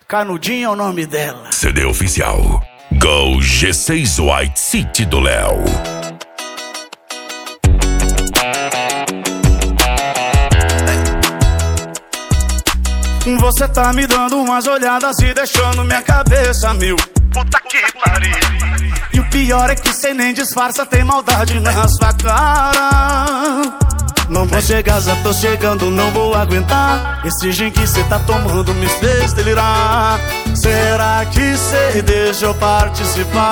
Canudinho é o nome dela. CD oficial Go G6 White City do Léo. Você tá me dando umas olhadas e deixando minha cabeça mil. Puta que pariu. E o pior é que cê nem disfarça, tem maldade na sua cara. Não vou chegar, já tô chegando, não vou aguentar. Esse gin que cê tá tomando me fez delirar. Será que cê deixa eu participar?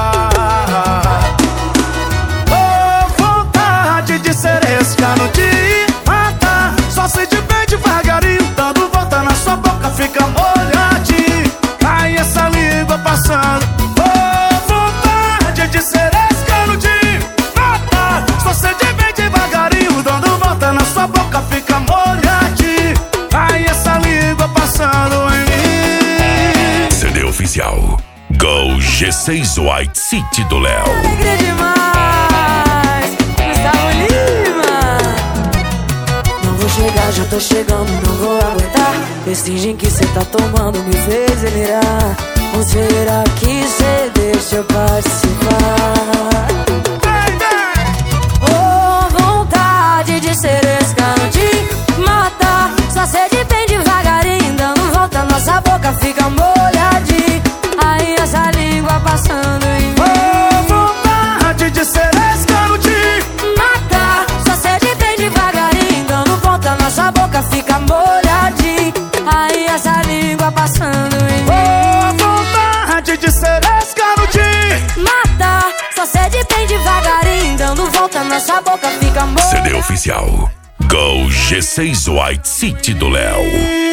Oh, vontade de ser esse canudinho, mata. Só sei de bem devagarinho, dando volta na sua boca, fica molhadinho. Ai, essa língua passando. Oh, vontade de ser esse canudinho, mata. Só sei de bem devagarinho, dando volta na sua boca, fica molhadinho. Ai, essa língua passando em mim. CD oficial Go G6 White City do Léo. Alegria demais, Gustavo Lima. Não vou chegar, já tô chegando, não vou aguentar. Esse gin que cê tá tomando me fez delirar. Ou será que cê deixa eu participar? Oh, vontade de ser esse canudinho, mata. Só cede bem devagarinho, dando volta, nossa boca fica molhadinha. Aí essa língua passando em mim. Oh, vontade de ser esse canudinho, mata. Só cede bem devagarinho, dando volta, nossa boca fica molhadinha. Aí essa língua passando em mim. oh, vontade de ser esse canudinho, Mata. Só cede bem devagarinho, dando volta, nossa boca fica molhadinha. CD oficial Go G6 White City do Léo.